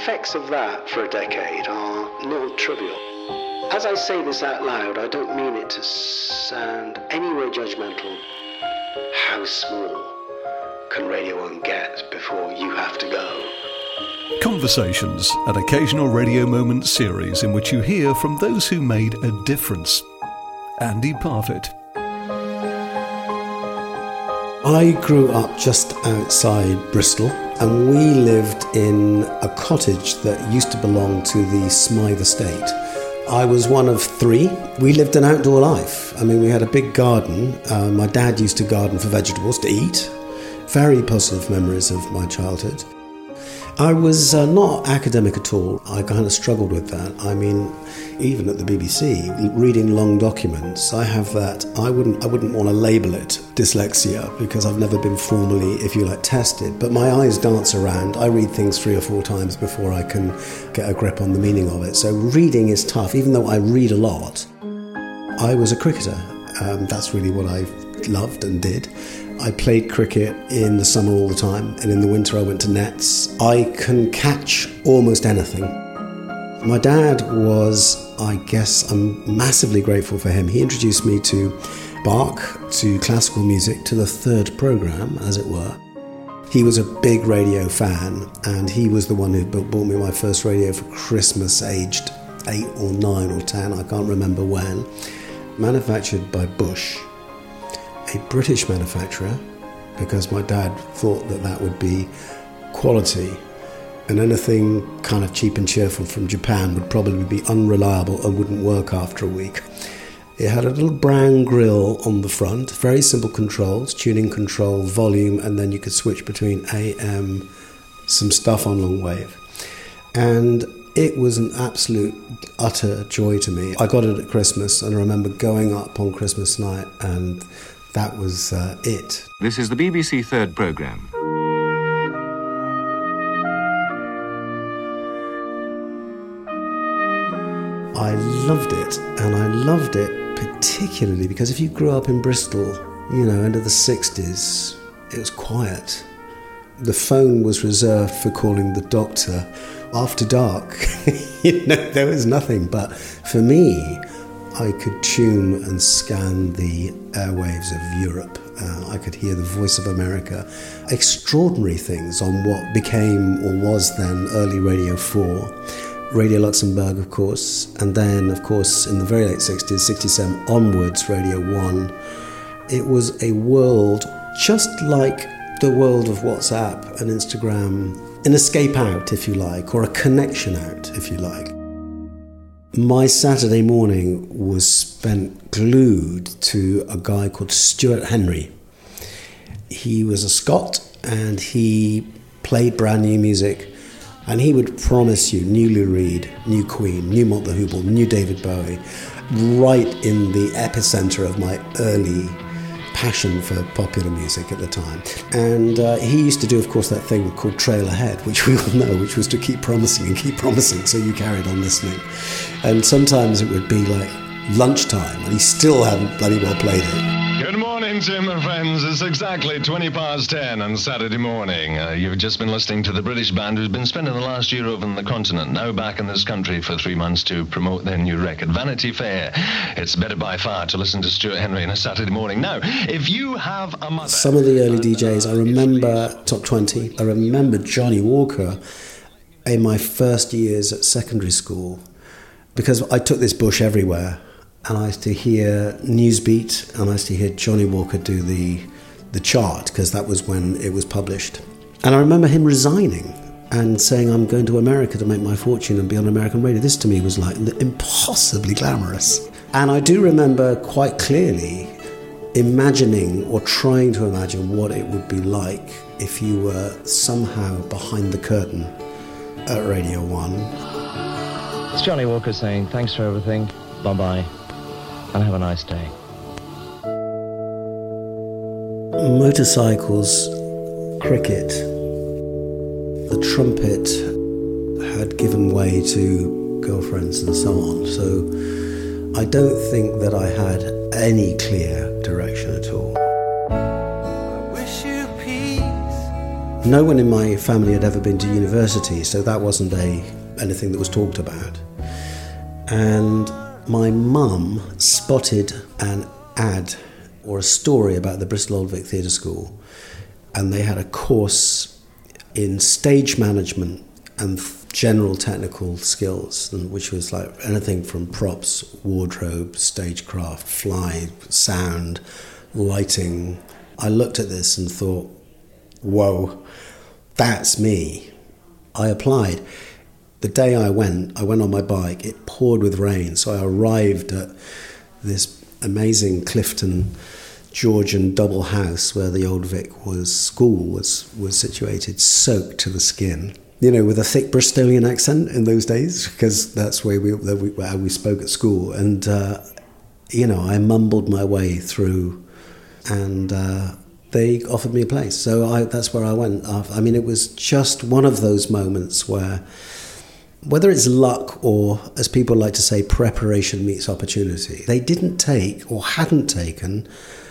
effects of that for a decade are not trivial. As I say this out loud, I don't mean it to sound anywhere judgmental. How small can Radio 1 get before you have to go? Conversations, an occasional Radio Moment series in which you hear from those who made a difference. Andy Parfitt. I grew up just outside Bristol, and we lived in a cottage that used to belong to the Smythe estate. I was one of three. We lived an outdoor life. I mean, we had a big garden. My dad used to garden for vegetables to eat. Very positive memories of my childhood. I was not academic at all. I kind of struggled with that. I mean, even at the BBC, reading long documents, I have that. I wouldn't want to label it dyslexia because I've never been formally, if you like, tested. But my eyes dance around. I read things 3 or 4 times before I can get a grip on the meaning of it. So reading is tough, even though I read a lot. I was a cricketer. That's really what I loved and did. I played cricket in the summer all the time, and in the winter I went to nets. I can catch almost anything. My dad was, I guess, I'm massively grateful for him. He introduced me to Bach, to classical music, to the third programme, as it were. He was a big radio fan, and he was the one who bought me my first radio for Christmas, aged 8 or 9 or 10, I can't remember when. Manufactured by Bush, a British manufacturer, because my dad thought that that would be quality, and anything kind of cheap and cheerful from Japan would probably be unreliable and wouldn't work after a week. It had a little brown grille on the front, very simple controls, tuning control, volume, and then you could switch between AM, some stuff on long wave. And it was an absolute, utter joy to me. I got it at Christmas, and I remember going up on Christmas night, and that was it. This is the BBC Third programme. I loved it, and I loved it particularly because if you grew up in Bristol, you know, end of the 60s, it was quiet. The phone was reserved for calling the doctor after dark. You know, there was nothing. But for me, I could tune and scan the airwaves of Europe. I could hear the voice of America. Extraordinary things on what became or was then early Radio 4. Radio Luxembourg, of course. And then, of course, in the very late 60s, 67 onwards, Radio 1. It was a world just like the world of WhatsApp and Instagram. An escape out, if you like, or a connection out, if you like. My Saturday morning was spent glued to a guy called Stuart Henry. He was a Scot, and he played brand new music, and he would promise you new Lou Reed, new Queen, new Mott the Hoople, new David Bowie, right in the epicenter of my early passion for popular music at the time. And he used to do, of course, that thing called Trail Ahead, which we all know, which was to keep promising, so you carried on listening. And sometimes it would be like lunchtime, and he still hadn't bloody well played it. Good morning, Tim and friends. It's exactly 20 past 10 on Saturday morning. You've just been listening to the British band who's been spending the last year over on the continent, now back in this country for 3 months to promote their new record, Vanity Fair. It's better by far to listen to Stuart Henry on a Saturday morning. Now, if you have a mother... Some of the early DJs, I remember Top 20. I remember Johnny Walker in my first years at secondary school, because I took this Bush everywhere. And I used to hear Newsbeat, and I used to hear Johnny Walker do the chart, because that was when it was published. And I remember him resigning and saying, I'm going to America to make my fortune and be on American radio. This to me was like impossibly glamorous. And I do remember quite clearly imagining or trying to imagine what it would be like if you were somehow behind the curtain at Radio 1. It's Johnny Walker saying, thanks for everything, bye-bye. And have a nice day. Motorcycles, cricket, the trumpet had given way to girlfriends and so on. So I don't think that I had any clear direction at all. I wish you peace. No one in my family had ever been to university, so that wasn't anything that was talked about. And my mum spotted an ad or a story about the Bristol Old Vic Theatre School, and they had a course in stage management and general technical skills, which was like anything from props, wardrobe, stagecraft, fly, sound, lighting. I looked at this and thought, whoa, that's me. I applied. The day I went on my bike. It poured with rain, so I arrived at this amazing Clifton Georgian double house where the Old Vic school was situated, soaked to the skin. You know, with a thick Bristolian accent in those days, because that's how we spoke at school. And, I mumbled my way through, and they offered me a place. So that's where I went. I mean, it was just one of those moments where, whether it's luck or, as people like to say, preparation meets opportunity, they didn't take or hadn't taken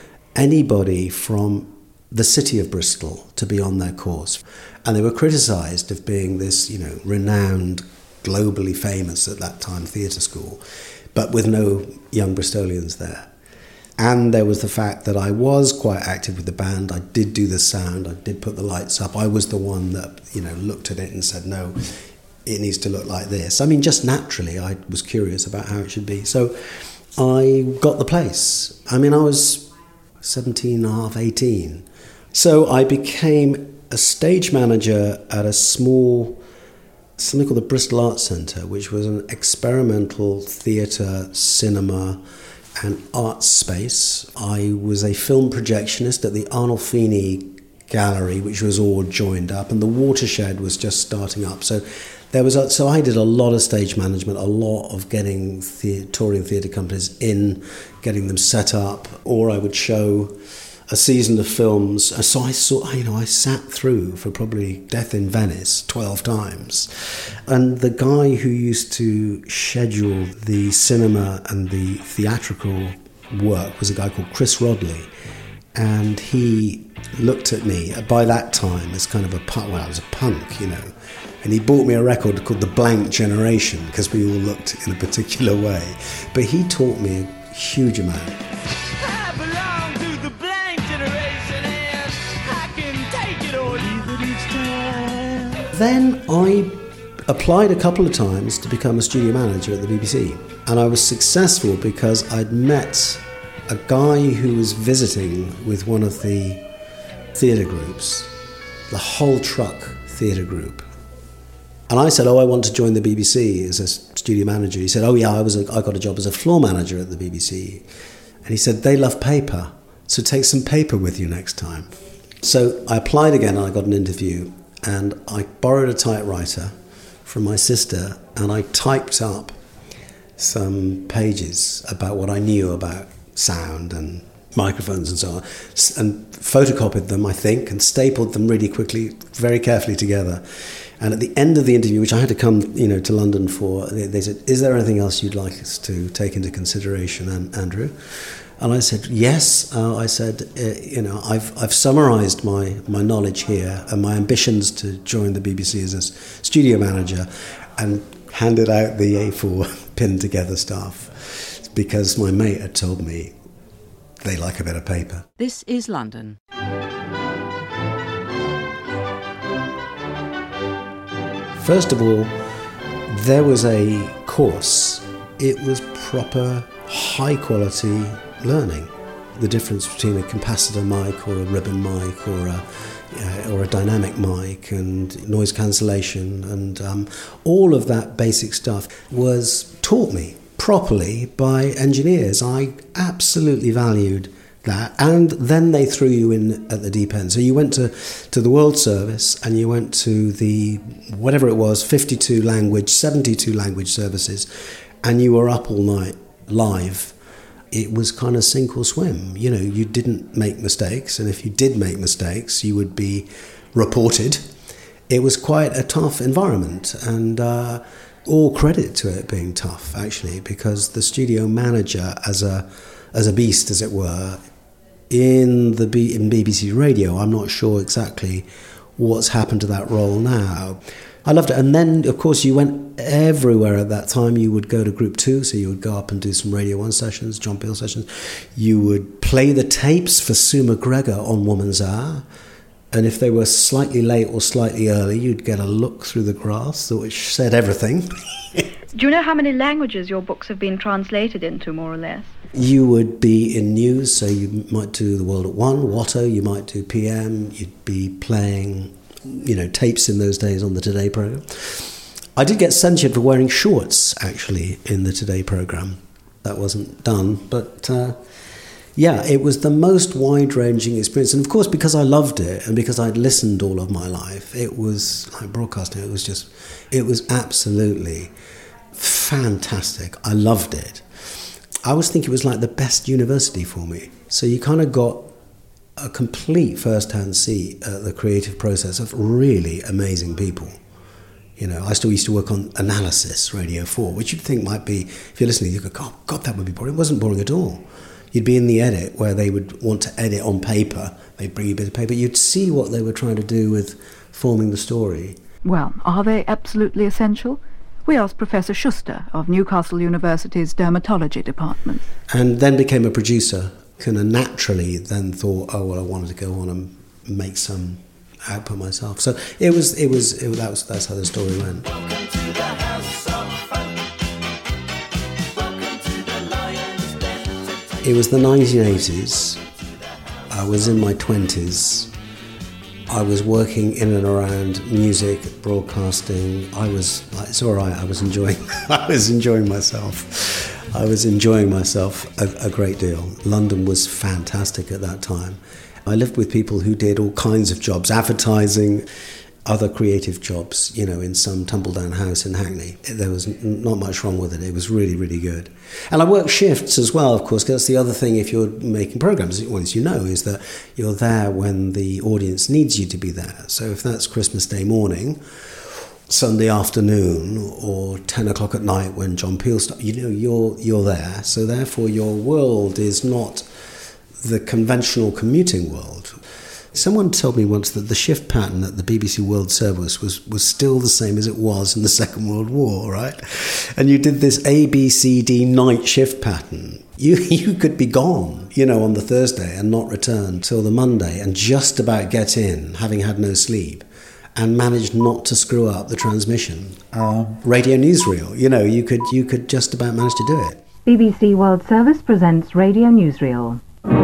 anybody from the city of Bristol to be on their course. And they were criticised of being this, renowned, globally famous at that time theatre school, but with no young Bristolians there. And there was the fact that I was quite active with the band. I did do the sound. I did put the lights up. I was the one that, looked at it and said, no, it needs to look like this. I mean, just naturally, I was curious about how it should be. So I got the place. I mean, I was 17 and a half, 18. So I became a stage manager at a small, something called the Bristol Arts Centre, which was an experimental theatre, cinema and arts space. I was a film projectionist at the Arnolfini Gallery, which was all joined up, and the Watershed was just starting up. So I did a lot of stage management, a lot of getting touring theatre companies in, getting them set up, or I would show a season of films. So I sat through for probably Death in Venice 12 times. And the guy who used to schedule the cinema and the theatrical work was a guy called Chris Rodley. And he looked at me by that time as kind of I was a punk, And he bought me a record called The Blank Generation, because we all looked in a particular way. But he taught me a huge amount. I belong to the blank generation, and I can take it or leave it each time. Then I applied a couple of times to become a studio manager at the BBC. And I was successful because I'd met a guy who was visiting with one of the theatre groups, the Whole Truck Theatre Group. And I said, I want to join the BBC as a studio manager. He said, I got a job as a floor manager at the BBC. And he said, they love paper, so take some paper with you next time. So I applied again and I got an interview, and I borrowed a typewriter from my sister and I typed up some pages about what I knew about sound and microphones and so on, and photocopied them, I think, and stapled them really quickly, very carefully together. And at the end of the interview, which I had to come, to London for, they said, "Is there anything else you'd like us to take into consideration, Andrew?" And I said, "Yes." I said, I've summarised my knowledge here and my ambitions to join the BBC as a studio manager, and handed out the A4 pinned together stuff, because my mate had told me they like a bit of paper. This is London. First of all, there was a course. It was proper, high-quality learning. The difference between a capacitor mic or a ribbon mic or a dynamic mic and noise cancellation and all of that basic stuff was taught me properly by engineers. I absolutely valued that. And then they threw you in at the deep end. So you went to the World Service and you went to the, whatever it was, 52 language, 72 language services, and you were up all night live. It was kind of sink or swim. You didn't make mistakes, and if you did make mistakes, you would be reported. It was quite a tough environment, and all credit to it being tough, actually, because the studio manager, as a beast, as it were, in BBC Radio, I'm not sure exactly what's happened to that role now. I loved it. And then, of course, you went everywhere at that time. You would go to Group 2, so you would go up and do some Radio 1 sessions, John Peel sessions. You would play the tapes for Sue McGregor on Woman's Hour. And if they were slightly late or slightly early, you'd get a look through the grass, which said everything. Do you know how many languages your books have been translated into, more or less? You would be in news, so you might do The World at 1, Watto, you might do PM, you'd be playing, tapes in those days on the Today programme. I did get censured for wearing shorts, actually, in the Today programme. That wasn't done, but it was the most wide-ranging experience. And of course, because I loved it and because I'd listened all of my life, it was, like broadcasting, it was absolutely fantastic. I loved it. I always think it was like the best university for me. So you kind of got a complete first-hand seat at the creative process of really amazing people. I still used to work on Analysis, Radio 4, which you'd think might be, if you're listening, you go, oh, God, that would be boring. It wasn't boring at all. You'd be in the edit where they would want to edit on paper. They'd bring you a bit of paper. You'd see what they were trying to do with forming the story. Well, are they absolutely essential? We asked Professor Schuster of Newcastle University's Dermatology Department. And then became a producer. Kind of naturally then thought, I wanted to go on and make some output myself. So that's how the story went. It was the 1980s. I was in my 20s. I was working in and around music, broadcasting. It's all right. I was enjoying myself. I was enjoying myself a great deal. London was fantastic at that time. I lived with people who did all kinds of jobs, advertising, other creative jobs, in some tumble-down house in Hackney. There was not much wrong with it. It was really, really good. And I worked shifts as well, of course, because that's the other thing if you're making programmes, is that you're there when the audience needs you to be there. So if that's Christmas Day morning, Sunday afternoon, or 10 o'clock at night when John Peel starts, you're there. So therefore your world is not the conventional commuting world. Someone told me once that the shift pattern at the BBC World Service was still the same as it was in the Second World War, right? And you did this ABCD night shift pattern. You could be gone, on the Thursday and not return till the Monday and just about get in, having had no sleep, and manage not to screw up the transmission. Radio newsreel, you could just about manage to do it. BBC World Service presents Radio Newsreel.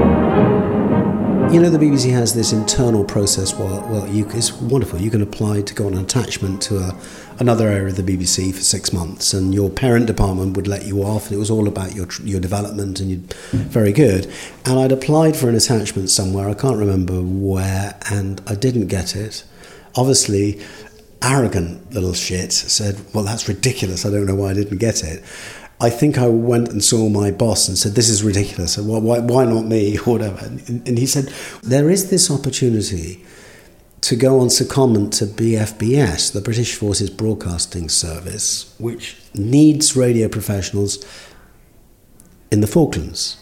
The BBC has this internal process it's wonderful. You can apply to go on an attachment to another area of the BBC for 6 months, and your parent department would let you off, and it was all about your development, and you'd very good. And I'd applied for an attachment somewhere, I can't remember where, and I didn't get it. Obviously, arrogant little shit said, well, that's ridiculous, I don't know why I didn't get it. I think I went and saw my boss and said, this is ridiculous, and why not me, or whatever. And he said, there is this opportunity to go on secondment to BFBS, the British Forces Broadcasting Service, which needs radio professionals in the Falklands.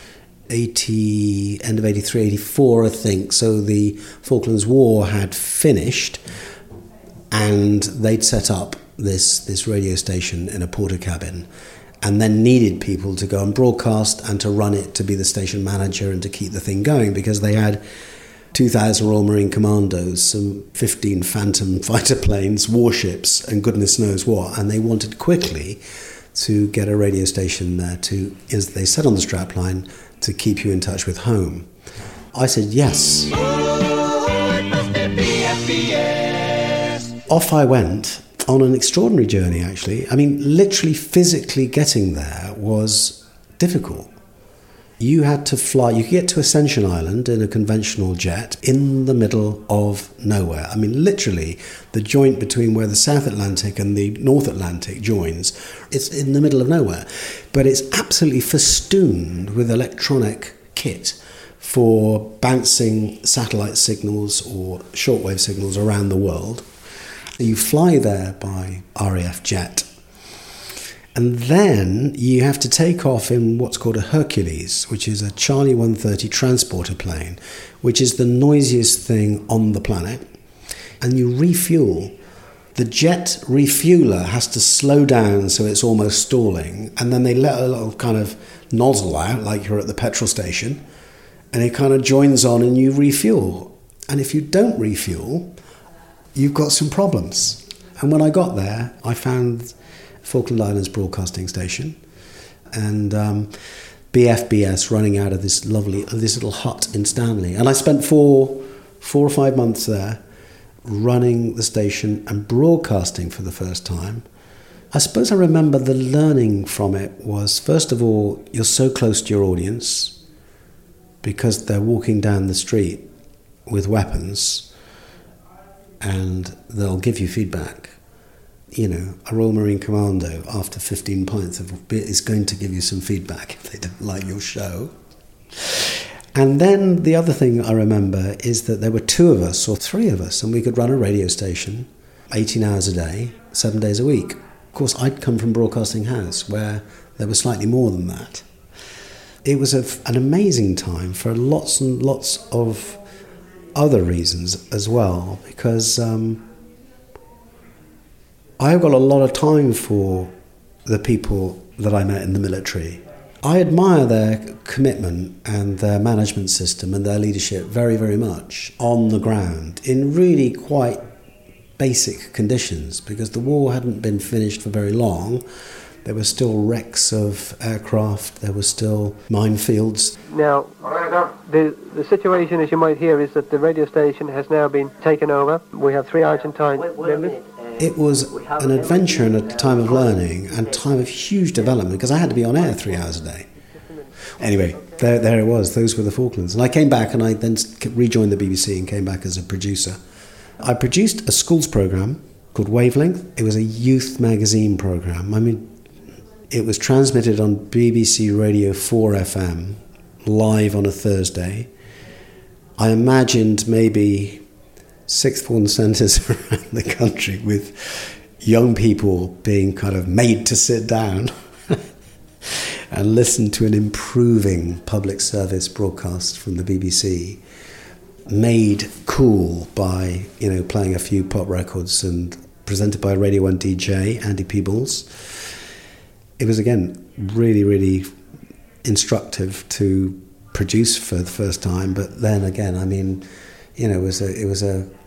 End of 83, 84, I think. So the Falklands War had finished, and they'd set up this radio station in a porter cabin, and then needed people to go and broadcast and to run it, to be the station manager and to keep the thing going, because they had 2,000 Royal Marine Commandos, some 15 Phantom fighter planes, warships, and goodness knows what, and they wanted quickly to get a radio station there to, as they said on the strapline, to keep you in touch with home. I said yes. Oh, it must be BFBS. Off I went on an extraordinary journey, actually. I mean, literally physically getting there was difficult. You had to fly, you could get to Ascension Island in a conventional jet in the middle of nowhere. I mean, literally, the joint between where the South Atlantic and the North Atlantic joins, it's in the middle of nowhere. But it's absolutely festooned with electronic kit for bouncing satellite signals or shortwave signals around the world. You fly there by RAF jet. And then you have to take off in what's called a Hercules, which is a Charlie 130 transporter plane, which is the noisiest thing on the planet. and you refuel, the jet refueler has to slow down so it's almost stalling, and then they let a little kind of nozzle out like you're at the petrol station, and it kind of joins on and you refuel. And if you don't refuel, you've got some problems. And when I got there, I found Falkland Islands Broadcasting Station and BFBS running out of this little hut in Stanley. And I spent four or 5 months there running the station and broadcasting for the first time. I suppose I remember the learning from it was, first of all, you're so close to your audience because they're walking down the street with weapons and they'll give you feedback. You know, a Royal Marine Commando after 15 pints is going to give you some feedback if they don't like your show. And then the other thing I remember is that there were 2 of us or 3 of us, and we could run a radio station 18 hours a day, 7 days a week. Of course, I'd come from Broadcasting House, where there was slightly more than that. It was an amazing time for lots and lots of other reasons as well, because I've got a lot of time for the people that I met in the military. I admire their commitment and their management system and their leadership very, very much on the ground in really quite basic conditions, because the war hadn't been finished for very long. There were still wrecks of aircraft, there were still minefields. Now, the situation, as you might hear, is that the radio station has now been taken over. We have 3 Argentine members. It was an adventure and a time of learning and time of huge development, because I had to be on air 3 hours a day. Anyway, there it was. Those were the Falklands. And I came back and I then rejoined the BBC and came back as a producer. I produced a schools programme called Wavelength. It was a youth magazine programme. I mean, it was transmitted on BBC Radio 4 FM live on a Thursday. I imagined maybe sixth form centres around the country with young people being kind of made to sit down and listen to an improving public service broadcast from the BBC, made cool by, playing a few pop records and presented by Radio 1 DJ, Andy Peebles. It was, again, really, really instructive to produce for the first time, but then again, I mean, it was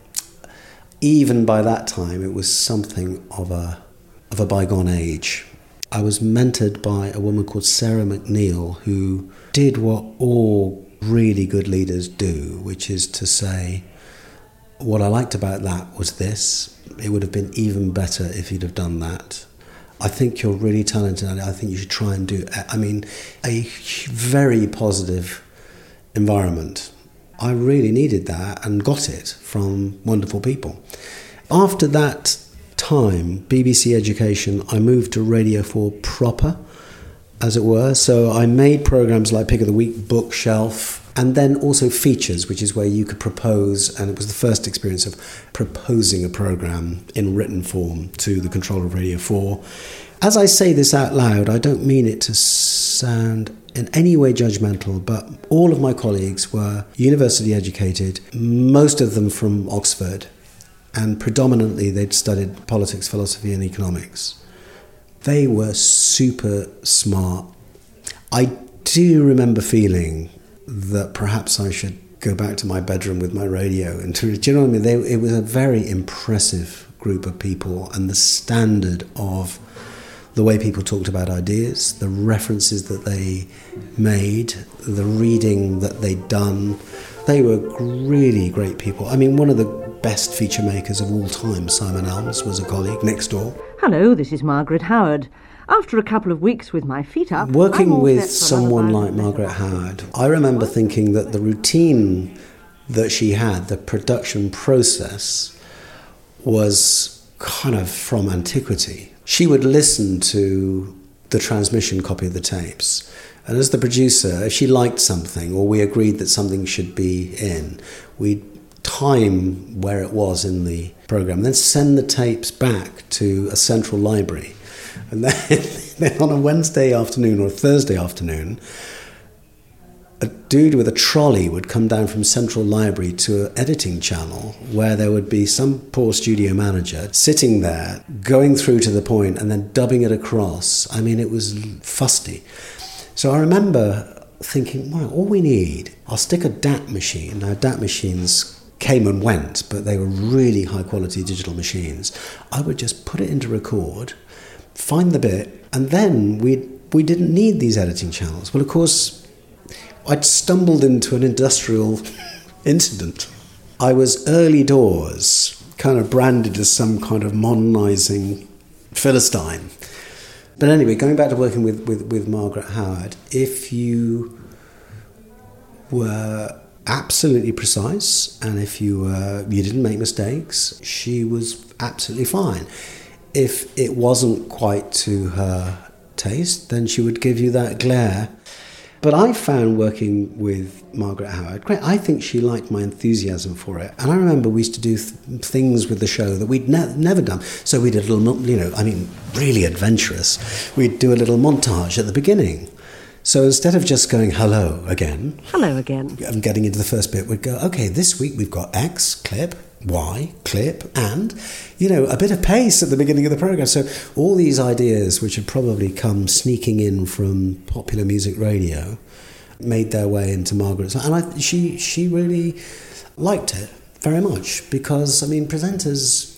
even by that time, it was something of a bygone age. I was mentored by a woman called Sarah McNeil, who did what all really good leaders do, which is to say, what I liked about that was this. It would have been even better if you'd have done that. I think you're really talented and I think you should try and do it. I mean, a very positive environment. I really needed that and got it from wonderful people. After that time, BBC Education, I moved to Radio 4 proper, as it were. So I made programmes like Pick of the Week, Bookshelf, and then also features, which is where you could propose, and it was the first experience of proposing a programme in written form to the controller of Radio 4. As I say this out loud, I don't mean it to sound in any way judgmental, but all of my colleagues were university educated, most of them from Oxford, and predominantly they'd studied politics, philosophy and economics. They were super smart. I do remember feeling that perhaps I should go back to my bedroom with my radio. And do you know what I mean? It was a very impressive group of people, and the standard of the way people talked about ideas, the references that they made, the reading that they'd done. They were really great people. I mean, one of the best feature makers of all time, Simon Elms, was a colleague next door. Hello, this is Margaret Howard. After a couple of weeks with my feet up... Working with someone like Margaret Howard, I remember thinking that the routine that she had, the production process, was kind of from antiquity. She would listen to the transmission copy of the tapes, and as the producer, if she liked something or we agreed that something should be in, we'd time where it was in the programme, then send the tapes back to a central library. And then on a Wednesday afternoon or a Thursday afternoon, a dude with a trolley would come down from Central Library to an editing channel where there would be some poor studio manager sitting there, going through to the point and then dubbing it across. I mean, it was fusty. So I remember thinking, well, all we need, I'll stick a DAT machine. Now, DAT machines came and went, but they were really high-quality digital machines. I would just put it into record, find the bit, and then we didn't need these editing channels. Well, of course, I'd stumbled into an industrial incident. I was early doors, kind of branded as some kind of modernising Philistine. But anyway, going back to working with Margaret Howard, if you were absolutely precise and if you didn't make mistakes, she was absolutely fine. If it wasn't quite to her taste, then she would give you that glare. But I found working with Margaret Howard great. I think she liked my enthusiasm for it. And I remember we used to do things with the show that we'd never done. So we did a little, really adventurous. We'd do a little montage at the beginning. So instead of just going, hello again. Hello again. And getting into the first bit, we'd go, okay, this week we've got X clip, Y clip, and, a bit of pace at the beginning of the programme. So all these ideas, which had probably come sneaking in from popular music radio, made their way into Margaret's. And she really liked it very much because, presenters,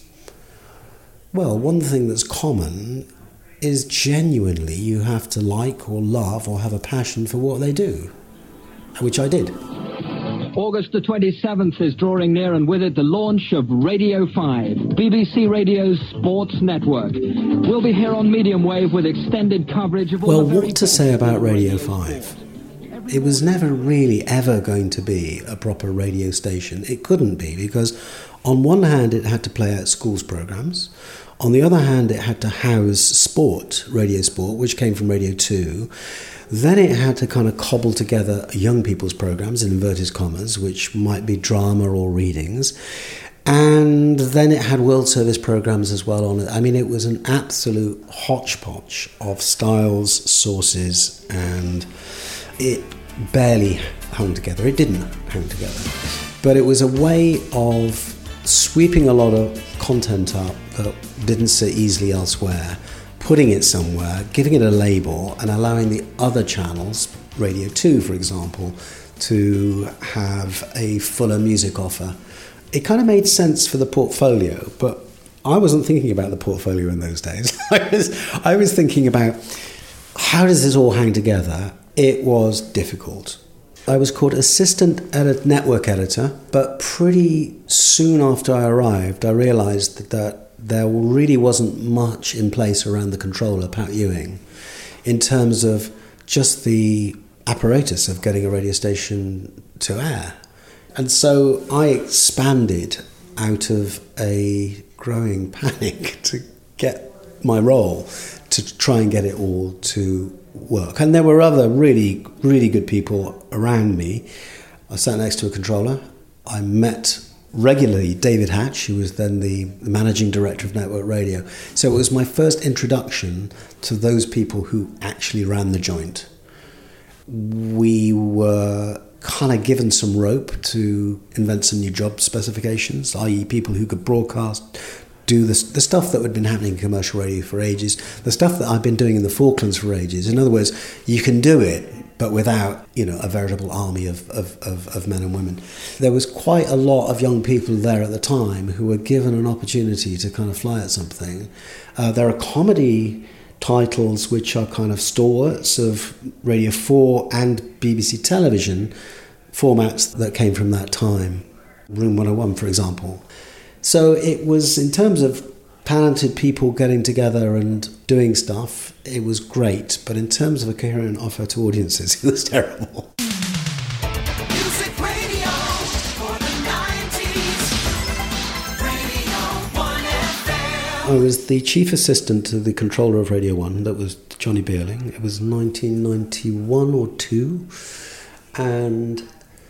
well, one thing that's common is genuinely you have to like or love or have a passion for what they do, which I did. August the 27th is drawing near, and with it the launch of Radio 5, BBC Radio's sports network. We'll be here on medium wave with extended coverage of all. Well, what to say about Radio 5? It was never really ever going to be a proper radio station. It couldn't be, because on one hand it had to play out schools programmes. On the other hand, it had to house sport, Radio Sport, which came from Radio 2. Then it had to kind of cobble together young people's programmes, in inverted commas, which might be drama or readings. And then it had World Service programmes as well on it. It was an absolute hodgepodge of styles, sources, and it barely hung together. It didn't hang together. But it was a way of sweeping a lot of content up that didn't sit easily elsewhere, putting it somewhere, giving it a label, and allowing the other channels, Radio 2 for example, to have a fuller music offer. It kind of made sense for the portfolio, but I wasn't thinking about the portfolio in those days. I was thinking about, how does this all hang together? It was difficult. I was called assistant network editor, but pretty soon after I arrived, I realised that there really wasn't much in place around the controller, Pat Ewing, in terms of just the apparatus of getting a radio station to air. And so I expanded out of a growing panic to get my role, to try and get it all to work. And there were other really, really good people around me. I sat next to a controller. I met regularly David Hatch, who was then the managing director of Network Radio. So it was my first introduction to those people who actually ran the joint. We were kind of given some rope to invent some new job specifications, i.e. people who could broadcast, do the stuff that had been happening in commercial radio for ages, the stuff that I've been doing in the Falklands for ages. In other words, you can do it, but without, a veritable army of men and women. There was quite a lot of young people there at the time who were given an opportunity to kind of fly at something. There are comedy titles which are kind of stalwarts of Radio 4 and BBC television formats that came from that time. Room 101, for example. So it was, in terms of talented people getting together and doing stuff, it was great. But in terms of a coherent offer to audiences, it was terrible. Music radio for the 90s. Radio 1 FM. I was the chief assistant to the controller of Radio 1, that was Johnny Beerling. It was 1991 or 2. And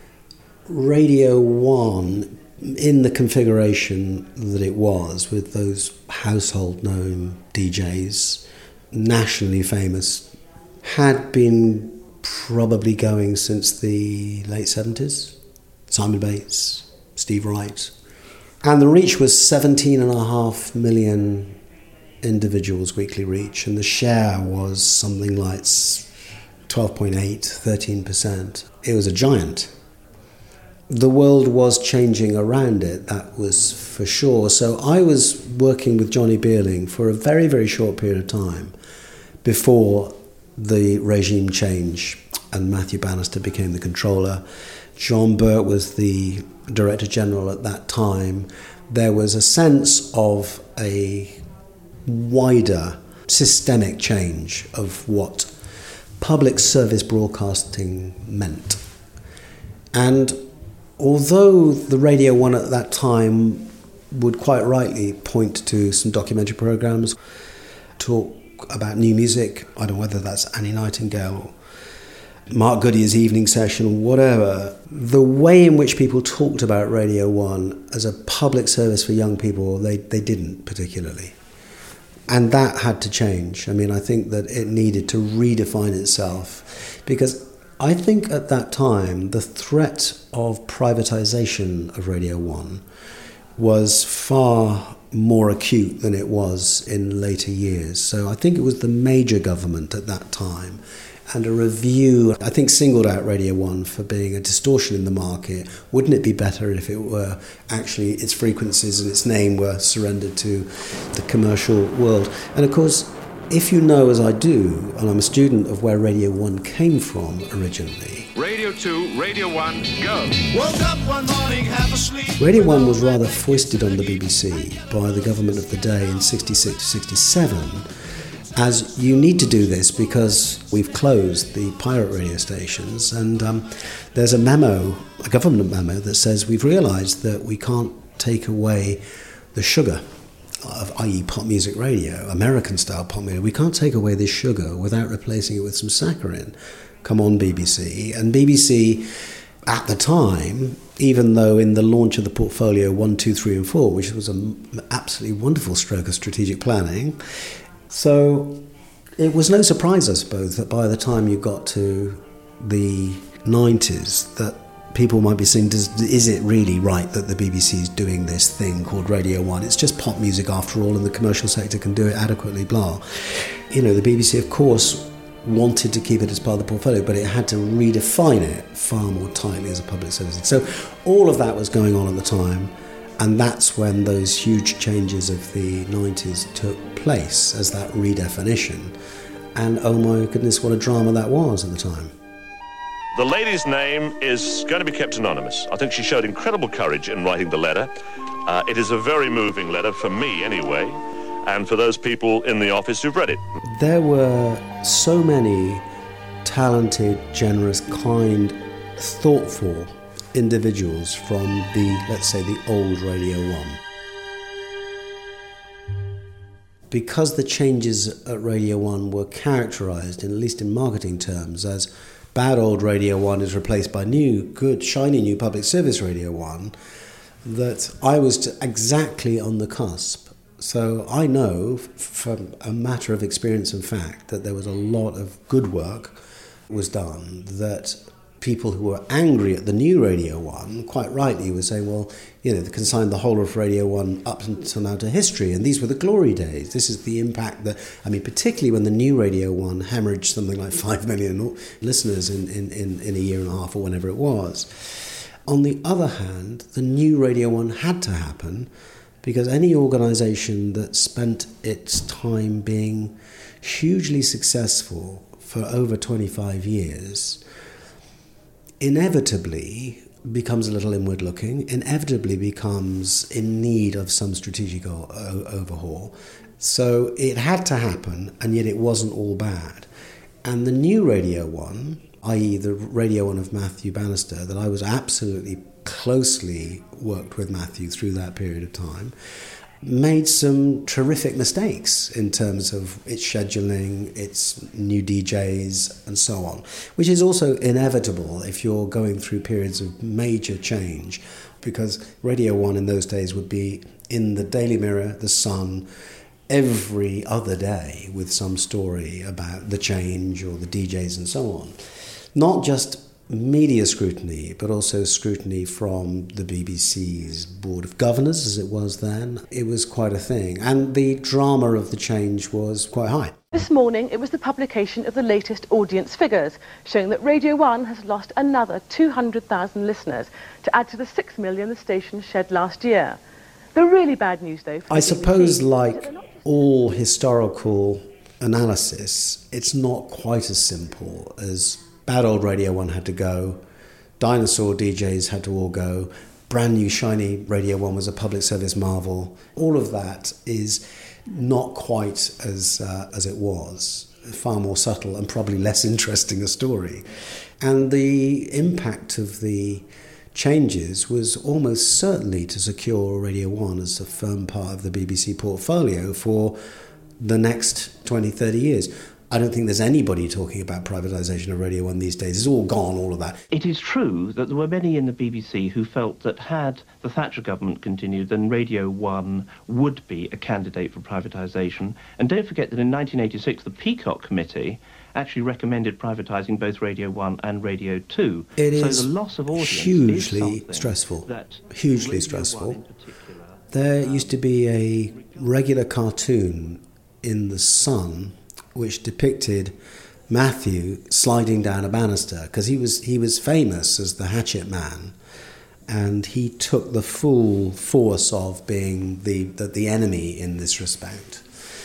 Radio 1, in the configuration that it was, with those household known DJs, nationally famous, had been probably going since the late 70s. Simon Bates, Steve Wright. And the reach was 17.5 million individuals weekly reach, and the share was something like 12.8, 13%. It was a giant. The world was changing around it, that was for sure. So I was working with Johnny Beerling for a very, very short period of time before the regime change and Matthew Bannister became the controller. John Burt was the Director General at that time. There was a sense of a wider systemic change of what public service broadcasting meant. And although the Radio 1 at that time would quite rightly point to some documentary programmes, talk about new music, I don't know whether that's Annie Nightingale, Mark Goodyear's Evening Session, whatever, the way in which people talked about Radio 1 as a public service for young people, they didn't particularly. And that had to change. I mean, I think that it needed to redefine itself, because I think at that time the threat of privatisation of Radio 1 was far more acute than it was in later years. So I think it was the major government at that time, and a review, I think, singled out Radio 1 for being a distortion in the market. Wouldn't it be better if it were actually its frequencies and its name were surrendered to the commercial world? And of course, if you know, as I do, and I'm a student of where Radio 1 came from originally. Radio 2, Radio 1, go! Woke up one morning, half asleep. Radio 1 was rather foisted on the BBC by the government of the day in 66, 67, as you need to do this because we've closed the pirate radio stations, and there's a memo, a government memo, that says we've realised that we can't take away the sugar, i.e. pop music radio, American-style pop music. We can't take away this sugar without replacing it with some saccharin. Come on, BBC. And BBC, at the time, even though in the launch of the portfolio 1, 2, 3 and 4, which was an absolutely wonderful stroke of strategic planning, so it was no surprise, I suppose, that by the time you got to the 90s, that people might be saying, is it really right that the BBC is doing this thing called Radio 1? It's just pop music after all, and the commercial sector can do it adequately, blah. You know, the BBC, of course, wanted to keep it as part of the portfolio, but it had to redefine it far more tightly as a public service. So all of that was going on at the time, and that's when those huge changes of the 90s took place as that redefinition. And oh my goodness, what a drama that was at the time. The lady's name is going to be kept anonymous. I think she showed incredible courage in writing the letter. It is a very moving letter, for me anyway, and for those people in the office who've read it. There were so many talented, generous, kind, thoughtful individuals from the, let's say, the old Radio 1. Because the changes at Radio 1 were characterised, at least in marketing terms, as bad old Radio 1 is replaced by new, good, shiny new public service Radio 1, that I was exactly on the cusp. So I know from a matter of experience and fact that there was a lot of good work was done, that people who were angry at the new Radio 1, quite rightly, were saying, well, you know, they consigned the whole of Radio 1 up until now to history, and these were the glory days. This is the impact that, I mean, particularly when the new Radio 1 hemorrhaged something like 5 million listeners in a year and a half or whenever it was. On the other hand, the new Radio 1 had to happen because any organisation that spent its time being hugely successful for over 25 years inevitably becomes a little inward-looking, inevitably becomes in need of some strategic overhaul. So it had to happen, and yet it wasn't all bad. And the new Radio 1, i.e. the Radio 1 of Matthew Bannister, that I was absolutely closely worked with Matthew through that period of time, made some terrific mistakes in terms of its scheduling, its new DJs and so on, which is also inevitable if you're going through periods of major change, because Radio 1 in those days would be in the Daily Mirror, The Sun, every other day with some story about the change or the DJs and so on. not just media scrutiny, but also scrutiny from the BBC's Board of Governors, as it was then. It was quite a thing. And the drama of the change was quite high. This morning, it was the publication of the latest audience figures, showing that Radio 1 has lost another 200,000 listeners to add to the 6 million the station shed last year. The really bad news, though... I suppose, like all historical analysis, it's not quite as simple as bad old Radio 1 had to go, dinosaur DJs had to all go, brand new shiny Radio 1 was a public service marvel. All of that is not quite as it was, far more subtle and probably less interesting a story. And the impact of the changes was almost certainly to secure Radio 1 as a firm part of the BBC portfolio for the next 20, 30 years. I don't think there's anybody talking about privatisation of Radio 1 these days. It's all gone, all of that. It is true that there were many in the BBC who felt that had the Thatcher government continued, then Radio 1 would be a candidate for privatisation. And don't forget that in 1986, the Peacock Committee actually recommended privatising both Radio 1 and Radio 2. It is so the loss of audience hugely stressful. Hugely stressful. There used to be a regular cartoon in The Sun which depicted Matthew sliding down a banister, because he was famous as the hatchet man, and he took the full force of being the enemy in this respect.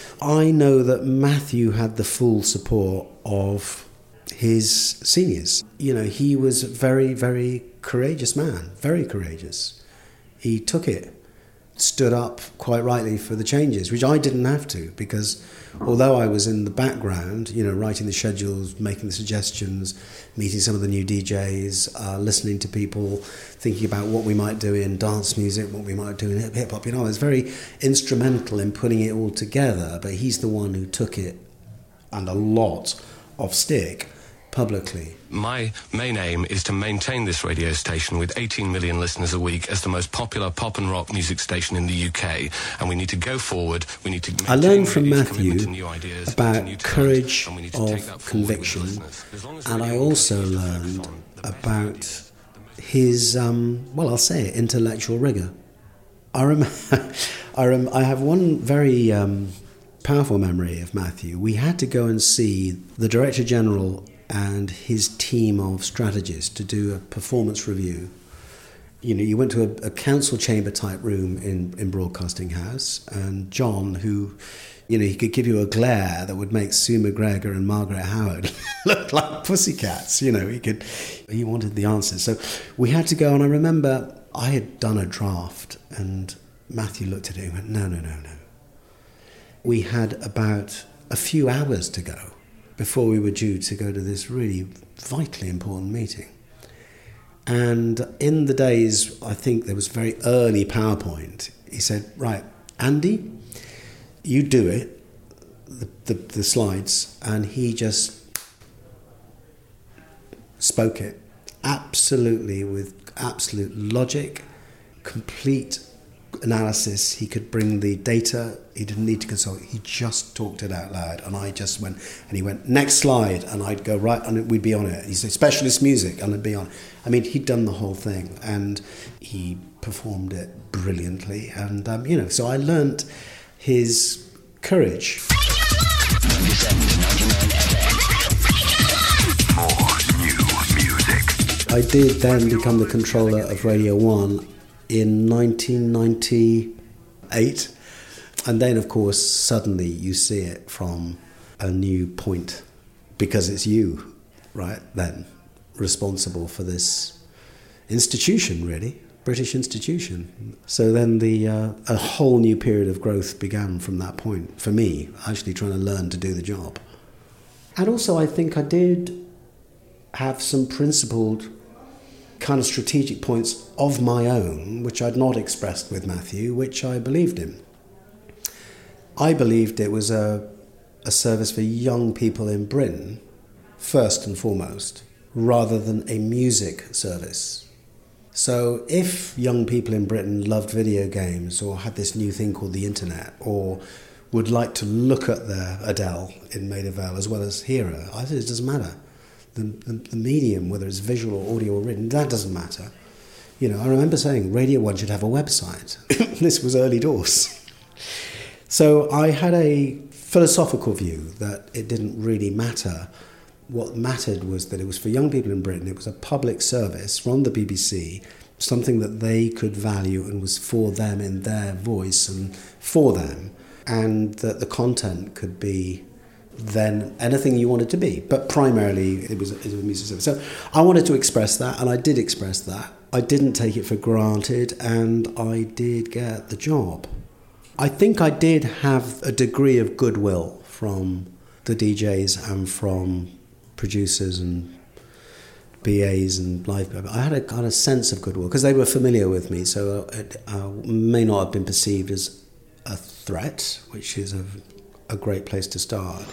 I know that Matthew had the full support of his seniors. You know, he was a very, very courageous man, very courageous. He took it, stood up quite rightly for the changes, which I didn't have to, because although I was in the background, you know, writing the schedules, making the suggestions, meeting some of the new DJs, listening to people, thinking about what we might do in dance music, what we might do in hip-hop, you know, I was very instrumental in putting it all together, but he's the one who took it, and a lot of stick, publicly. My main aim is to maintain this radio station with 18 million listeners a week as the most popular pop and rock music station in the UK, and we need to go forward. We need to. I learned from Matthew about courage of conviction, and I also learned about his, I'll say it, intellectual rigour. I have one very powerful memory of Matthew. We had to go and see the Director General and his team of strategists to do a performance review. You know, you went to a council chamber type room in Broadcasting House, and John, who, you know, he could give you a glare that would make Sue McGregor and Margaret Howard look like pussycats. You know, he wanted the answers. So we had to go, and I remember I had done a draft, and Matthew looked at it and went, no. We had about a few hours to go before we were due to go to this really vitally important meeting. And in the days, I think there was very early PowerPoint, he said, right, Andy, you do it, the slides, and he just spoke it absolutely with absolute logic, complete analysis. He could bring the data, he didn't need to consult, he just talked it out loud, and I just went, and he went, next slide, and I'd go right, and we'd be on it. He said, specialist music, and I'd be on it. I mean, he'd done the whole thing, and he performed it brilliantly, and, you know, so I learnt his courage. I did then become the controller of Radio 1 in 1998, and then of course suddenly you see it from a new point, because it's you right then responsible for this institution, really, British institution. So then a whole new period of growth began from that point for me, actually trying to learn to do the job. And also I think I did have some principled kind of strategic points of my own, which I'd not expressed with Matthew, which I believed in. I believed it was a service for young people in Britain, first and foremost, rather than a music service. So if young people in Britain loved video games or had this new thing called the internet, or would like to look at their Adele in Maida Vale as well as hear her, I said it doesn't matter. the medium, whether it's visual or audio or written, that doesn't matter. You know, I remember saying Radio 1 should have a website. This was early doors. So I had a philosophical view that it didn't really matter. What mattered was that it was for young people in Britain. It was a public service from the BBC, something that they could value and was for them in their voice and for them, and that the content could be then anything you wanted to be. But primarily it was a music service. So I wanted to express that, and I did express that. I didn't take it for granted, and I did get the job. I think I did have a degree of goodwill from the DJs and from producers and BAs and live. I had a sense of goodwill because they were familiar with me, so it may not have been perceived as a threat, which is a great place to start.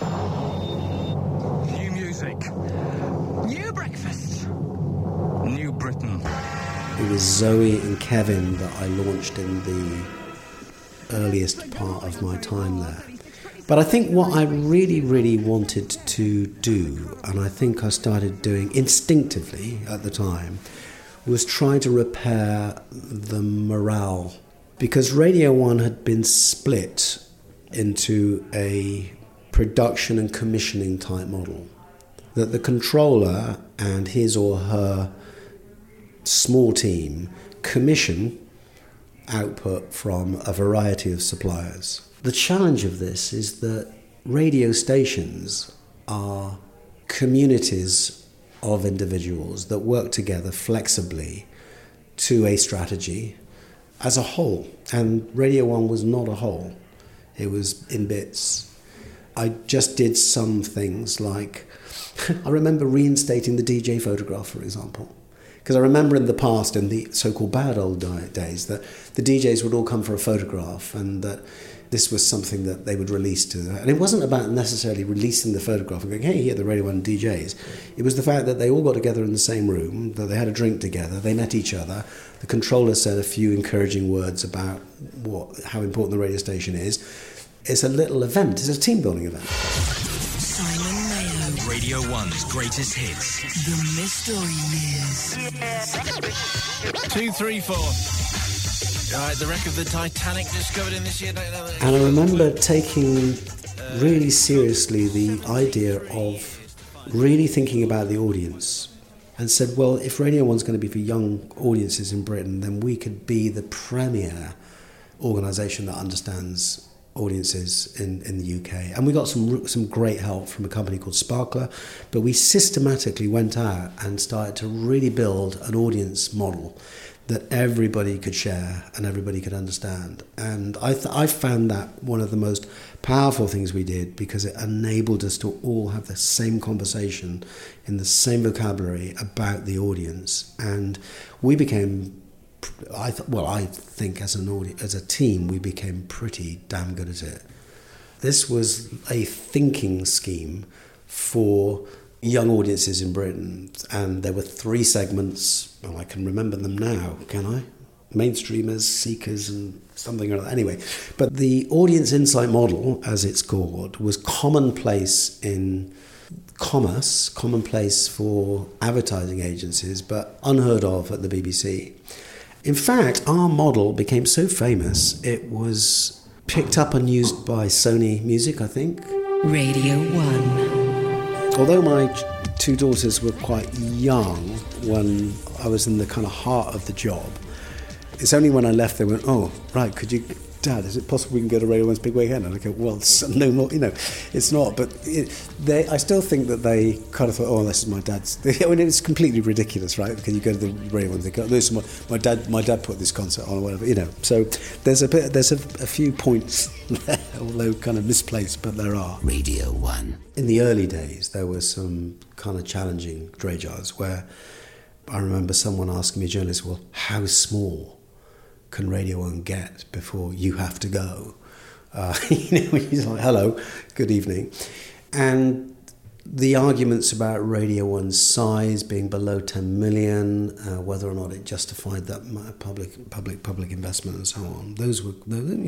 New music, new breakfast, new Britain. It was Zoe and Kevin that I launched in the earliest part of my time there. But I think what I really, really wanted to do, and I think I started doing instinctively at the time, was try to repair the morale. Because Radio 1 had been split into a production and commissioning type model. That the controller and his or her small team commission output from a variety of suppliers. The challenge of this is that radio stations are communities of individuals that work together flexibly to a strategy as a whole. And Radio 1 was not a whole. It was in bits. I just did some things like, I remember reinstating the DJ photograph, for example. Because I remember in the past, in the so-called bad old days, that the DJs would all come for a photograph and that this was something that they would release to them. And it wasn't about necessarily releasing the photograph and going, hey, here are the Radio 1 DJs. It was the fact that they all got together in the same room, that they had a drink together, they met each other. The controller said a few encouraging words about how important the radio station is. It's a little event. It's a team-building event. Simon Mayo. Radio 1's greatest hits. The Mystery Years. 2, 3, 4. All right, the wreck of the Titanic discovered in this year. And I remember taking really seriously the idea of really thinking about the audience and said, well, if Radio 1's going to be for young audiences in Britain, then we could be the premier organisation that understands audiences in the UK. And we got some great help from a company called Sparkler, but we systematically went out and started to really build an audience model that everybody could share and everybody could understand. And I found that one of the most powerful things we did, because it enabled us to all have the same conversation in the same vocabulary about the audience. And we became, I think as a team, we became pretty damn good at it. This was a thinking scheme for young audiences in Britain, and there were 3 segments. Oh, I can remember them now, can I? Mainstreamers, seekers, and something or other. Anyway, but the audience insight model, as it's called, was commonplace in commerce, commonplace for advertising agencies, but unheard of at the BBC. In fact, our model became so famous, it was picked up and used by Sony Music, I think. Radio 1. Although my 2 daughters were quite young when I was in the kind of heart of the job, it's only when I left they went, oh, right, Dad, is it possible we can go to Radio 1's Big Weekend? And I go, well, no more, it's not. But I still think that they kind of thought, oh, this is my dad's. I mean, it's completely ridiculous, right? Because you go to the Radio 1, they go, this is my dad put this concert on, or whatever, So there's a few points there, although kind of misplaced, but there are. Radio 1. In the early days, there were some kind of challenging dray jars where I remember someone asking me, a journalist, well, how small can Radio 1 get before you have to go? He's like, hello, good evening. And the arguments about Radio 1's size being below 10 million, whether or not it justified that public investment and so on, those were.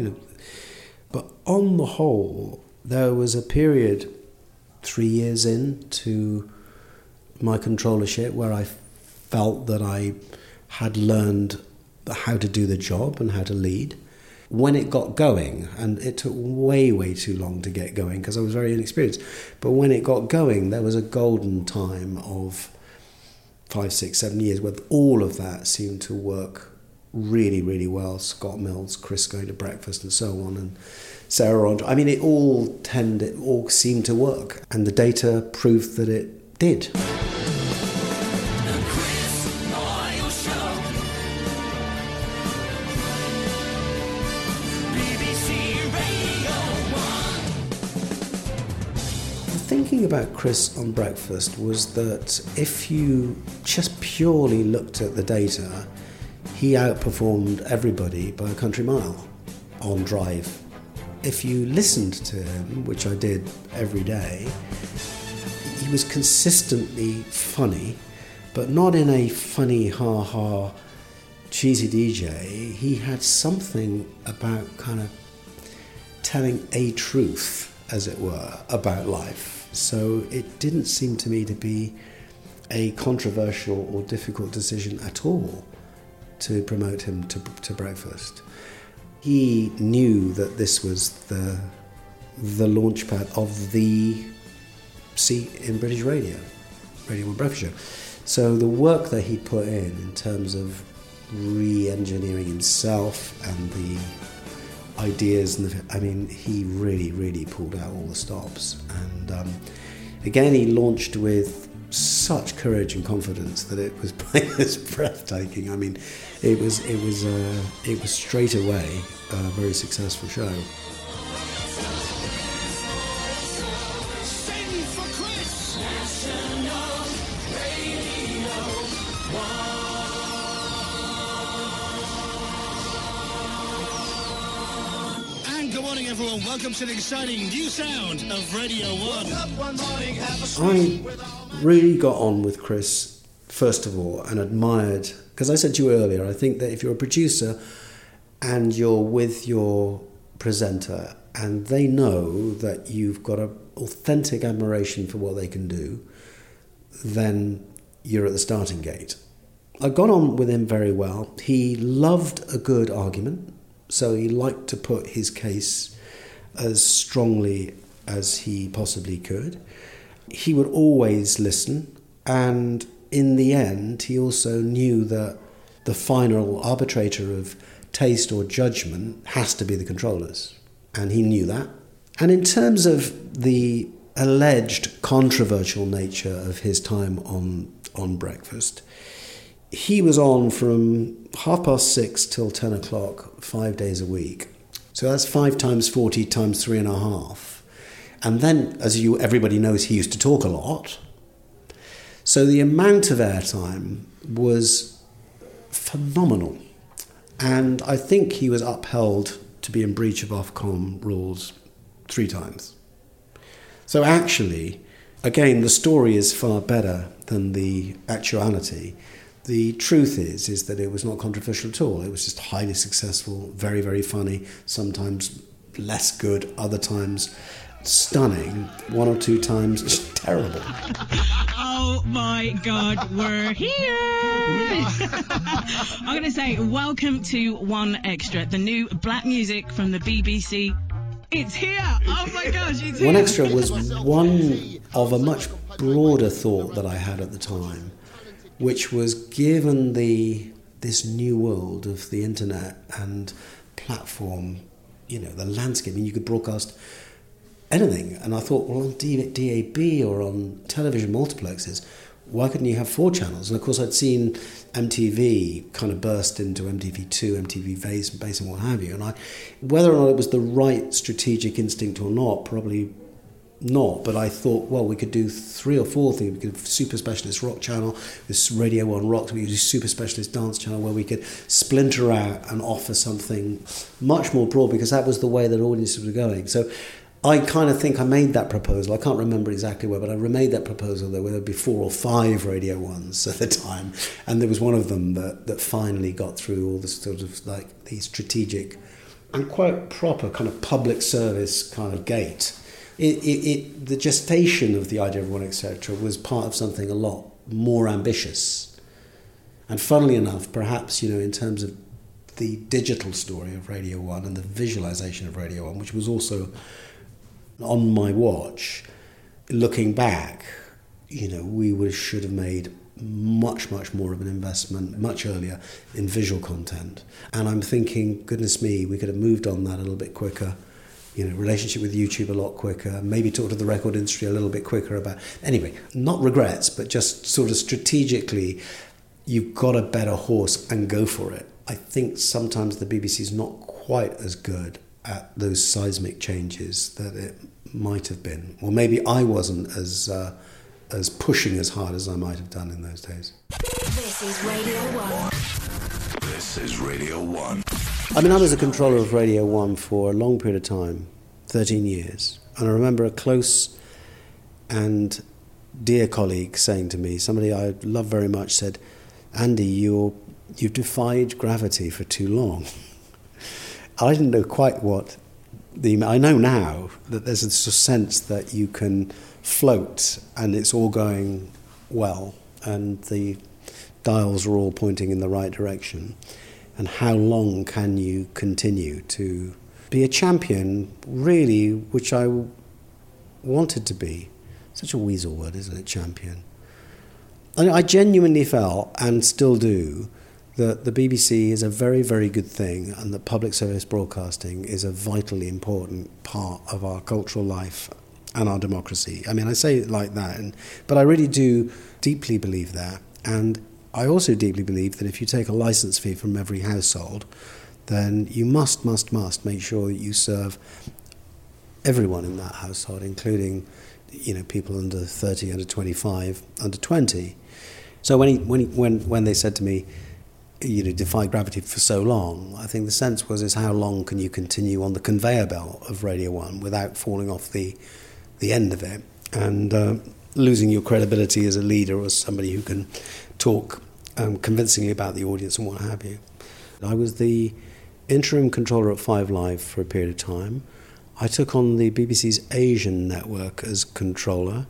But on the whole, there was a period 3 years into my controllership, where I felt that I had learned how to do the job and how to lead. When it got going, and it took way, way too long to get going because I was very inexperienced, but when it got going, there was a golden time of 5, 6, 7 years where all of that seemed to work really, really well. Scott Mills, Chris going to breakfast and so on, and Sarah Andre. I mean, it all seemed to work, and the data proved that it did. Thinking about Chris on Breakfast was that if you just purely looked at the data, he outperformed everybody by a country mile on Drive. If you listened to him, which I did every day, he was consistently funny, but not in a funny, ha-ha, cheesy DJ. He had something about kind of telling a truth, as it were, about life. So it didn't seem to me to be a controversial or difficult decision at all to promote him to breakfast. He knew that this was the launchpad of the seat in British Radio 1 Breakfast Show. So the work that he put in terms of re-engineering himself and the ideas, and he really, really pulled out all the stops. And again, he launched with such courage and confidence that it was breathtaking. I mean, it was straight away a very successful show. Everyone, welcome to the exciting new sound of Radio 1. I really got on with Chris, first of all, and admired, because I said to you earlier, I think that if you're a producer and you're with your presenter and they know that you've got an authentic admiration for what they can do, then you're at the starting gate. I got on with him very well. He loved a good argument, so he liked to put his case as strongly as he possibly could. He would always listen, and in the end, he also knew that the final arbitrator of taste or judgment has to be the controllers, and he knew that. And in terms of the alleged controversial nature of his time on Breakfast, he was on from 6:30 till 10 o'clock, 5 days a week. So that's 5 times 40 times 3.5. And then, as everybody knows, he used to talk a lot. So the amount of airtime was phenomenal. And I think he was upheld to be in breach of Ofcom rules 3 times. So actually, again, the story is far better than the actuality. The truth is that it was not controversial at all. It was just highly successful, very, very funny, sometimes less good, other times stunning, 1 or 2 times just terrible. Oh my God, we're here! I'm going to say welcome to One Extra, the new black music from the BBC. It's here! Oh my gosh, it's here! One Extra was one of a much broader thought that I had at the time, which was, given this new world of the internet and platform, the landscape, and you could broadcast anything. And I thought, well, on DAB or on television multiplexes, why couldn't you have 4 channels? And of course, I'd seen MTV kind of burst into MTV2, MTV Base and what have you. And whether or not it was the right strategic instinct or not, probably not, but I thought, well, we could do 3 or 4 things. We could have super specialist rock channel, this Radio 1 rock, we could do super specialist dance channel, where we could splinter out and offer something much more broad, because that was the way that audiences were going. So I kind of think I made that proposal. I can't remember exactly where, but I made that proposal. There would be 4 or 5 Radio 1s at the time, and there was one of them that finally got through all the sort of like the strategic and quite proper kind of public service kind of gate. The gestation of the idea of One, etc., was part of something a lot more ambitious. And funnily enough, perhaps, in terms of the digital story of Radio 1 and the visualization of Radio 1, which was also on my watch, looking back, we should have made much, much more of an investment much earlier in visual content. And I'm thinking, goodness me, we could have moved on that a little bit quicker, relationship with YouTube a lot quicker, maybe talk to the record industry a little bit quicker about... Anyway, not regrets, but just sort of strategically, you've got a better horse and go for it. I think sometimes the BBC is not quite as good at those seismic changes that it might have been. Or maybe I wasn't as pushing as hard as I might have done in those days. This is Radio 1. This is Radio 1. I mean, I was a controller of Radio 1 for a long period of time, 13 years. And I remember a close and dear colleague saying to me, somebody I love very much, said, Andy, you've defied gravity for too long. I didn't know quite what I know now that there's a sense that you can float and it's all going well and the dials are all pointing in the right direction. And how long can you continue to be a champion, really, which I wanted to be. Such a weasel word, isn't it, champion? And I genuinely felt, and still do, that the BBC is a very, very good thing and that public service broadcasting is a vitally important part of our cultural life and our democracy. I mean, I say it like that, but I really do deeply believe that. And I also deeply believe that if you take a licence fee from every household, then you must make sure that you serve everyone in that household, including, people under 30, under 25, under 20. So when they said to me, defy gravity for so long, I think the sense is how long can you continue on the conveyor belt of Radio 1 without falling off the end of it and losing your credibility as a leader or as somebody who can talk convincingly about the audience and what have you. I was the interim controller at 5 Live for a period of time. I took on the BBC's Asian network as controller,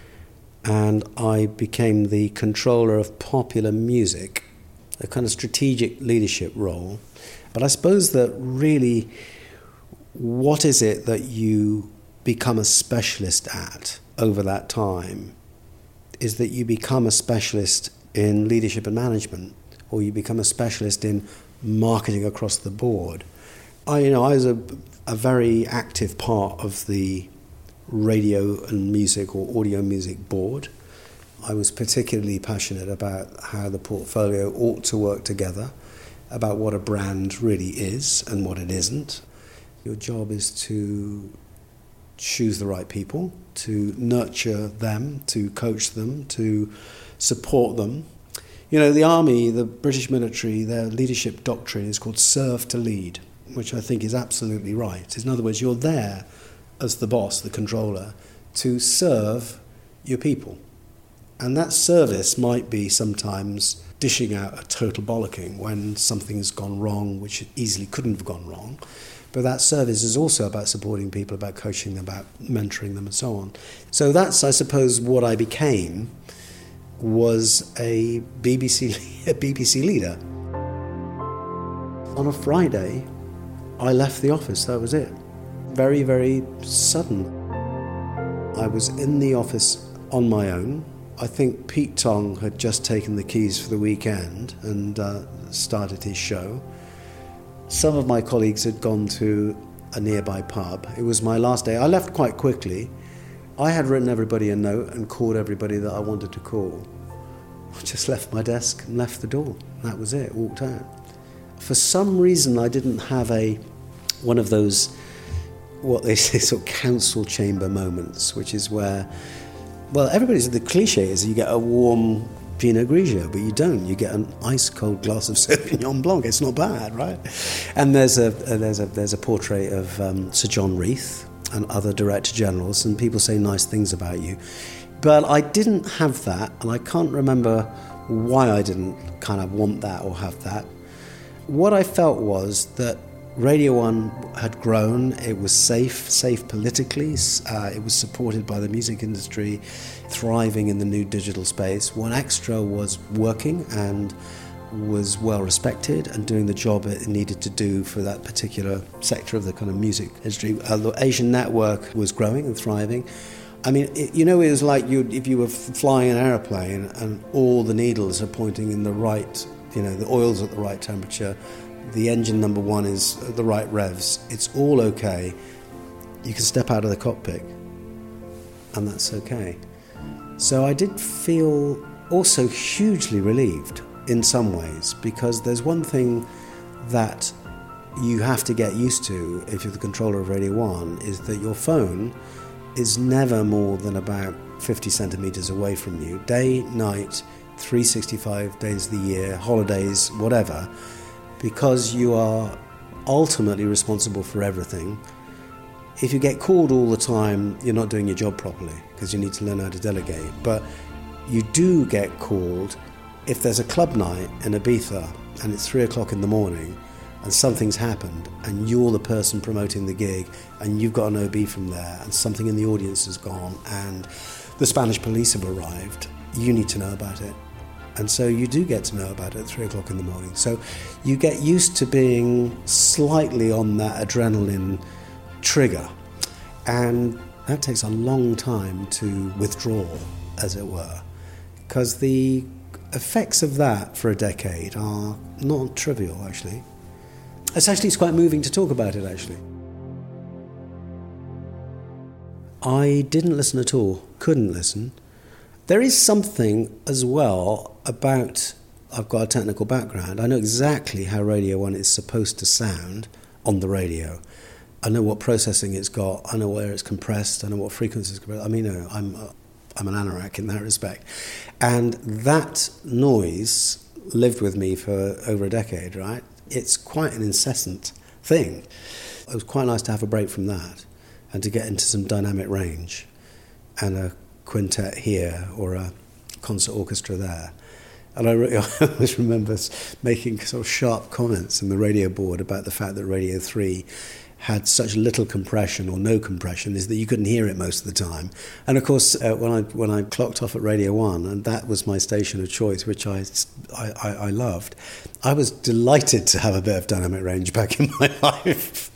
and I became the controller of popular music, a kind of strategic leadership role. But I suppose that really, what is it that you become a specialist at over that time is that you become a specialist in leadership and management, or you become a specialist in marketing across the board. I was a very active part of the radio and music or audio music board. I was particularly passionate about how the portfolio ought to work together, about what a brand really is and what it isn't. Your job is to choose the right people, to nurture them, to coach them, to support them. The army, the British military, their leadership doctrine is called serve to lead, which I think is absolutely right. In other words, you're there as the boss, the controller, to serve your people. And that service might be sometimes dishing out a total bollocking when something's gone wrong, which easily couldn't have gone wrong. But that service is also about supporting people, about coaching them, about mentoring them and so on. So that's, I suppose, what I became, was a BBC leader. On a Friday, I left the office, that was it. Very, very sudden. I was in the office on my own. I think Pete Tong had just taken the keys for the weekend and started his show. Some of my colleagues had gone to a nearby pub. It was my last day. I left quite quickly. I had written everybody a note and called everybody that I wanted to call. I just left my desk and left the door. That was it, walked out. For some reason, I didn't have one of those, what they say, sort of council chamber moments, which is where, the cliche is you get a warm Pinot Grigio, but you don't. You get an ice-cold glass of Sauvignon Blanc. It's not bad, right? And there's a portrait of Sir John Reith and other Director Generals, and people say nice things about you. But I didn't have that, and I can't remember why I didn't kind of want that or have that. What I felt was that Radio 1 had grown. It was safe politically. It was supported by the music industry, thriving in the new digital space. 1Xtra was working and was well respected and doing the job it needed to do for that particular sector of the kind of music industry. The Asian network was growing and thriving. I mean, it was like if you were flying an aeroplane and all the needles are pointing in the right, the oil's at the right temperature, the engine number one is at the right revs, it's all okay. You can step out of the cockpit and that's okay. So I did feel also hugely relieved in some ways, because there's one thing that you have to get used to if you're the controller of Radio 1, is that your phone is never more than about 50 centimetres away from you, day, night, 365 days of the year, holidays, whatever, because you are ultimately responsible for everything. If you get called all the time, you're not doing your job properly, because you need to learn how to delegate. But you do get called if there's a club night in Ibiza and it's 3 o'clock in the morning and something's happened and you're the person promoting the gig and you've got an OB from there and something in the audience has gone and the Spanish police have arrived, you need to know about it. And so you do get to know about it at 3 o'clock in the morning. So you get used to being slightly on that adrenaline trigger. And that takes a long time to withdraw, as it were, because the effects of that for a decade are not trivial, actually. It's quite moving to talk about it, actually. I didn't listen at all, couldn't listen. There is something as well about, I've got a technical background, I know exactly how Radio 1 is supposed to sound on the radio. I know what processing it's got, I know where it's compressed, I know what frequencies it's compressed. I mean, I'm an anorak in that respect. And that noise lived with me for over a decade, right? It's quite an incessant thing. It was quite nice to have a break from that and to get into some dynamic range and a quintet here or a concert orchestra there. And I always remember making sort of sharp comments in the radio board about the fact that Radio 3 had such little compression or no compression, is that you couldn't hear it most of the time. And of course, when I clocked off at Radio 1, and that was my station of choice, which I loved, I was delighted to have a bit of dynamic range back in my life.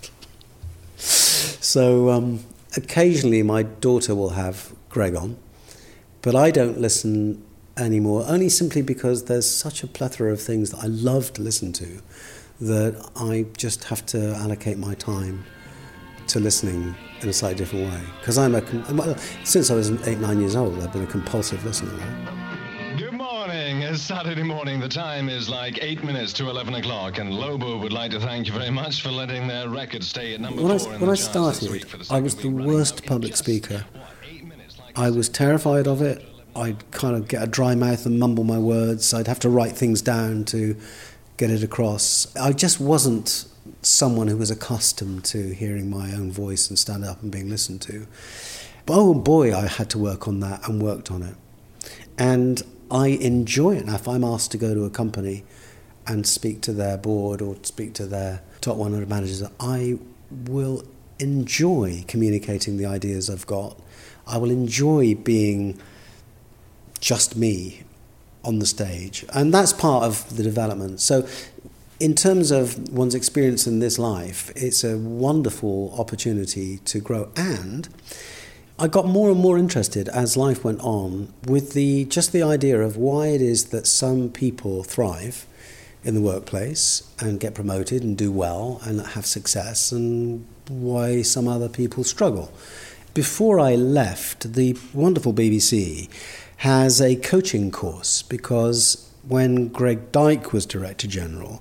So occasionally my daughter will have Greg on, but I don't listen anymore, only simply because there's such a plethora of things that I love to listen to that I just have to allocate my time to listening in a slightly different way. Because since I was 8-9 years old, I've been a compulsive listener. Right? Good morning. It's Saturday morning. The time is like 8 minutes to 11 o'clock, and Lobo would like to thank you very much for letting their record stay at number 4 When I started, I was the worst public speaker. I was terrified of it. I'd kind of get a dry mouth and mumble my words. I'd have to write things down to get it across. I just wasn't someone who was accustomed to hearing my own voice and stand up and being listened to. But oh boy, I had to work on that and worked on it. And I enjoy it. Now, if I'm asked to go to a company and speak to their board or speak to their top 100 managers, I will enjoy communicating the ideas I've got. I will enjoy being just me on the stage, and that's part of the development. So in terms of one's experience in this life, it's a wonderful opportunity to grow. And I got more and more interested as life went on with the idea of why it is that some people thrive in the workplace and get promoted and do well and have success, and why some other people struggle. Before I left, the wonderful BBC has a coaching course, because when Greg Dyke was Director General,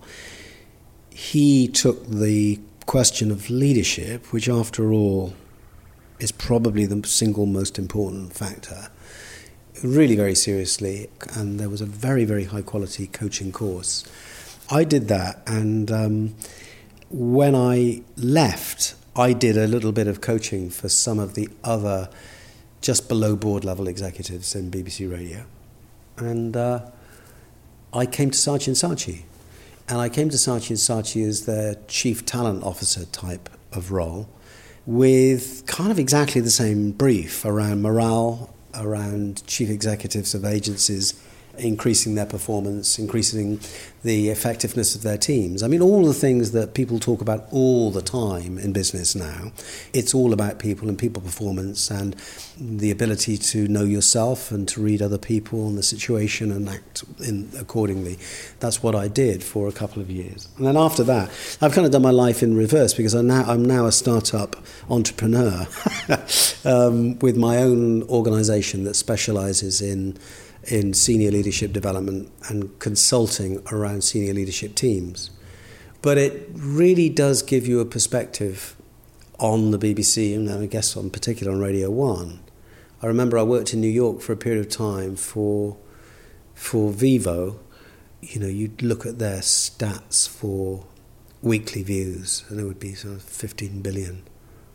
he took the question of leadership, which after all is probably the single most important factor, really very seriously, and there was a very, very high quality coaching course. I did that, and when I left, I did a little bit of coaching for some of the other just below board level executives in BBC Radio. And I came to Saatchi & Saatchi. And I came to Saatchi & Saatchi as their chief talent officer type of role, with kind of exactly the same brief around morale, around chief executives of agencies, increasing their performance, increasing the effectiveness of their teams. I mean, all the things that people talk about all the time in business now, it's all about people and people performance and the ability to know yourself and to read other people and the situation and act accordingly. That's what I did for a couple of years. And then after that, I've kind of done my life in reverse, because I'm now a startup entrepreneur with my own organisation that specialises in senior leadership development and consulting around senior leadership teams. But it really does give you a perspective on the BBC, and I guess in particular on Radio 1. I remember I worked in New York for a period of time for Vivo. You know, you'd look at their stats for weekly views, and it would be sort of 15 billion.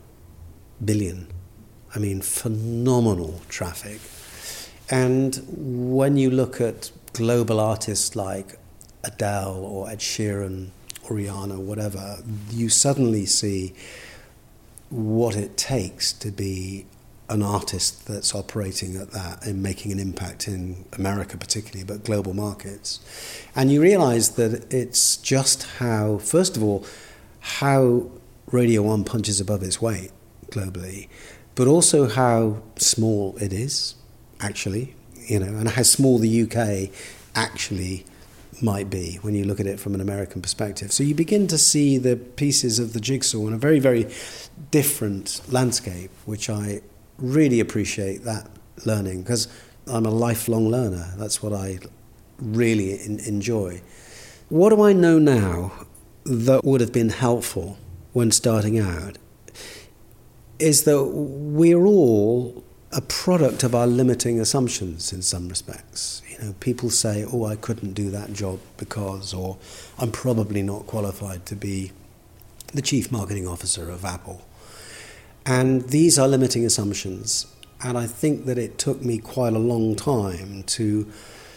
I mean, phenomenal traffic. And when you look at global artists like Adele or Ed Sheeran or Rihanna, whatever, you suddenly see what it takes to be an artist that's operating at that and making an impact in America particularly, but global markets. And you realise that it's just how, first of all, how Radio 1 punches above its weight globally, but also how small it is, actually, you know, and how small the UK actually might be when you look at it from an American perspective. So you begin to see the pieces of the jigsaw in a very, very different landscape, which I really appreciate that learning, because I'm a lifelong learner. That's what I really enjoy. What do I know now that would have been helpful when starting out is that we're all a product of our limiting assumptions in some respects. You know, people say, oh, I couldn't do that job because, or I'm probably not qualified to be the chief marketing officer of Apple. And these are limiting assumptions. And I think that it took me quite a long time to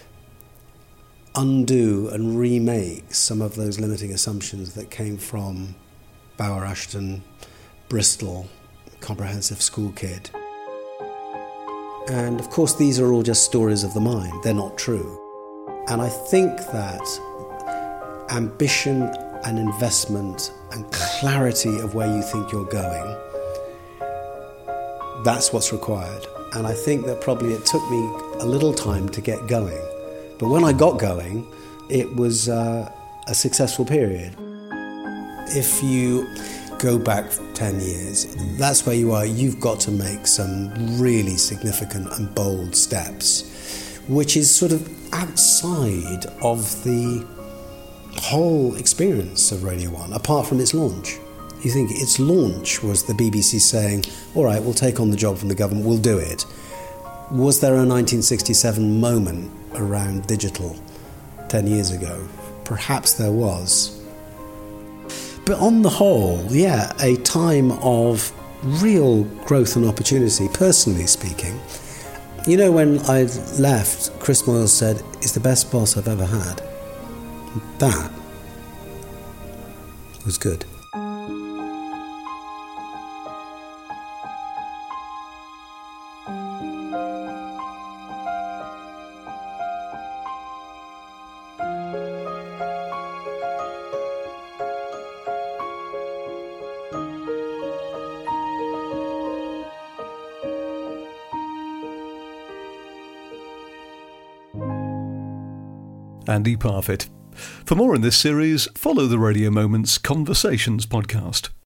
undo and remake some of those limiting assumptions that came from Bauer Ashton, Bristol, comprehensive school kid. And of course, these are all just stories of the mind. They're not true. And I think that ambition and investment and clarity of where you think you're going, that's what's required. And I think that probably it took me a little time to get going. But when I got going, it was a successful period. If you go back 10 years, that's where you are. You've got to make some really significant and bold steps, which is sort of outside of the whole experience of Radio 1, apart from its launch. You think its launch was the BBC saying, all right, we'll take on the job from the government, we'll do it. Was there a 1967 moment around digital 10 years ago? Perhaps there was. But on the whole, yeah, a time of real growth and opportunity, personally speaking. You know, when I left, Chris Moyle said, it's the best boss I've ever had. That was good. Andy Parfitt. For more in this series, follow the Radio Moments Conversations podcast.